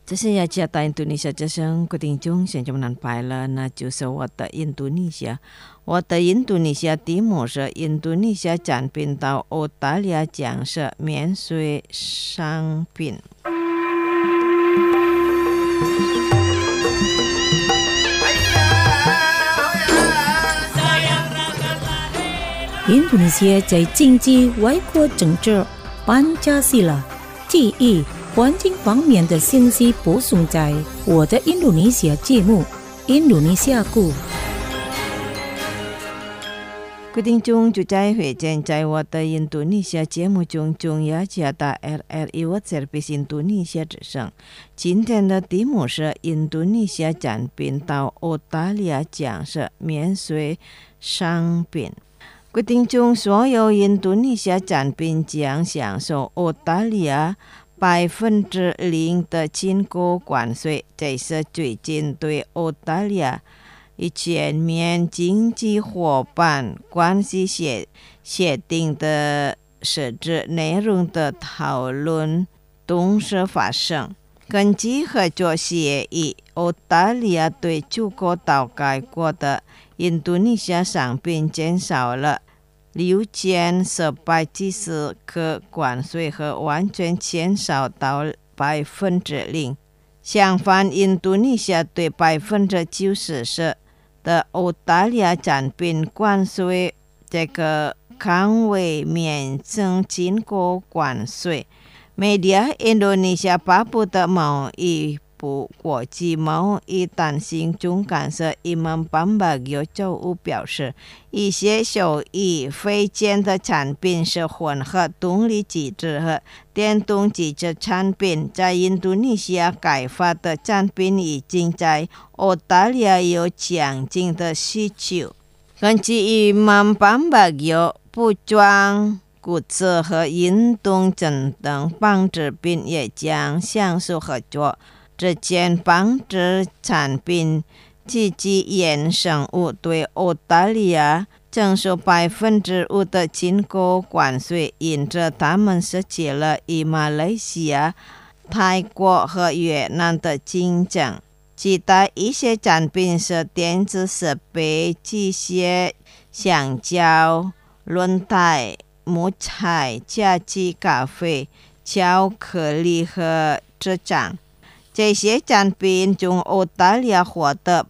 这是雅加达印度尼西亚之声各听众现在们拜了，那就是我的印度尼西亚。我的印度尼西亚题目是印度尼西亚产品到澳大利亚将是免税商品。 印度尼西亚在经济、外交、政治、班加西拉、记忆、环境方面的信息播送在我的印度尼西亚节目《印度尼西亚故》。 各听众就在会见在我的印度尼西亚节目中雅加达 RRI World Service 印度尼西亚之声。今天的题目是印度尼西亚产品到澳大利亚将是免税商品。各听众，所有印度尼西亚产品将享受澳大利亚0%的进口关税，这是最近对澳大利亚以全面经济伙伴关系协定的实质内容的讨论同时发生。根据合作协议，澳大利亚对出口到该国的印度尼西亚商品减少了60%可关税和完全减少到0%。相反，印度尼西亚对90%的澳大利亚产品关税这个岗位免征进口关税。Media Indonesia 发布的贸易部国际贸易担心总干事Imam Pambagio周五表示，一些受益非减的产品是混合动力机制和电动机制产品，在印度尼西亚开发的产品已经在澳大利亚有强劲的需求。根据Imam Pambagio，服装、骨质和运动等纺织品也将享受合作。这件纺织产品积极衍生物对澳大利亚征收5%的进口关税，因着他们失去了与马来西亚、泰国和越南的竞争。其他一些产品是电子设备、机械、橡胶、轮胎、木材、家具、咖啡、巧克力和纸浆。这些产品从澳大利亚获得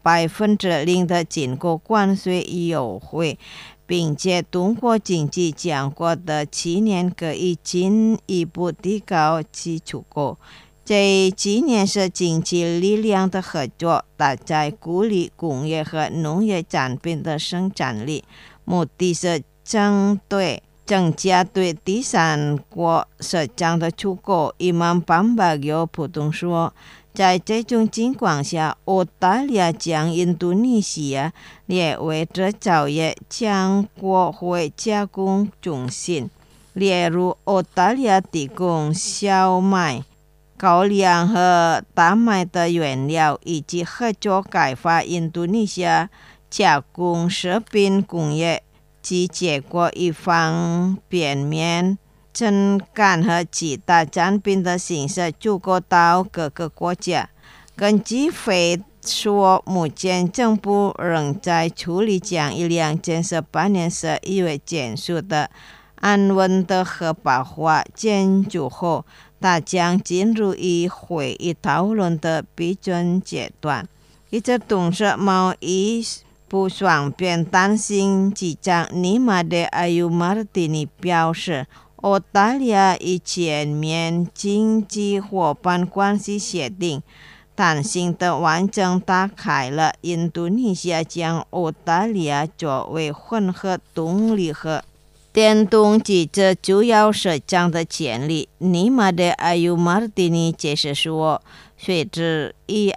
0%的进口关税优惠，并且通过经济强国的7年可以进一步提高其出口。这几年是经济力量的合作，大在鼓励工业和农业产品的生产力，目的是增加对第三国市场的出口。Imam Pambagio补充说，在这种情况下，澳大利亚将印度尼西亚列为制造业强国会加工中心，例如澳大利亚提供小麦、高粱和大麦的原料，以及合作开发印度尼西亚加工食品工业，其结果以方便面、蒸干和其他产品的形式出口到各个国家。根据会说，目前政府仍在处理将于2018年11月结束的安稳的合法化建筑后，它将进入与会议讨论的批准阶段。与此同时，贸易部双边担心机长尼玛德阿尤马尔蒂尼表示，澳大利亚与全面经济伙伴关系协定弹性的完整打开了印度尼西亚将澳大利亚作为混合动力和电动机制主要市场的潜力。尼玛德阿尤马尔蒂尼解释说，随着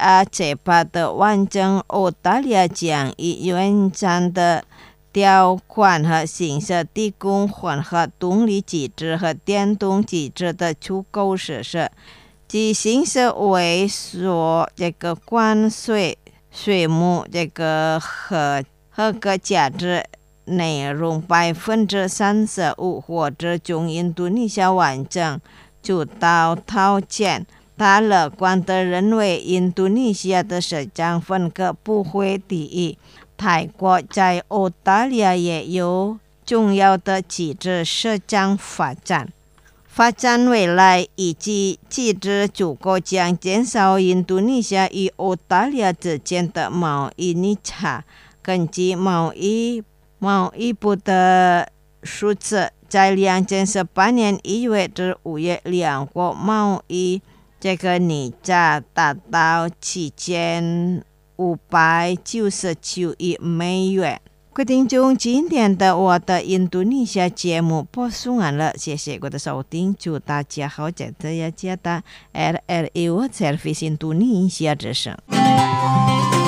ERCEPA 的完整，澳大利亚将以原产的条款和形式提供混合动力机制和电动机制的出口实施，其形式为说这个关税税目这个合格价值内容35%，或者从印度尼西亚完整主导套件他乐观地认为印度尼西亚的社会分割不会第一。泰国在澳大利亚也有重要的机制社会发展。发展未来以及机制足够将减少印度尼西亚与澳大利亚之间的贸易逆差。根据贸易部的数字，在2018年1月至5月两国贸易这个逆差达到7599亿美元。各位听众，今天的我的印度尼西亚节目播送完了，谢谢各位的收听，祝大家好，在这一家的 RRI Service 印度尼西亚之声。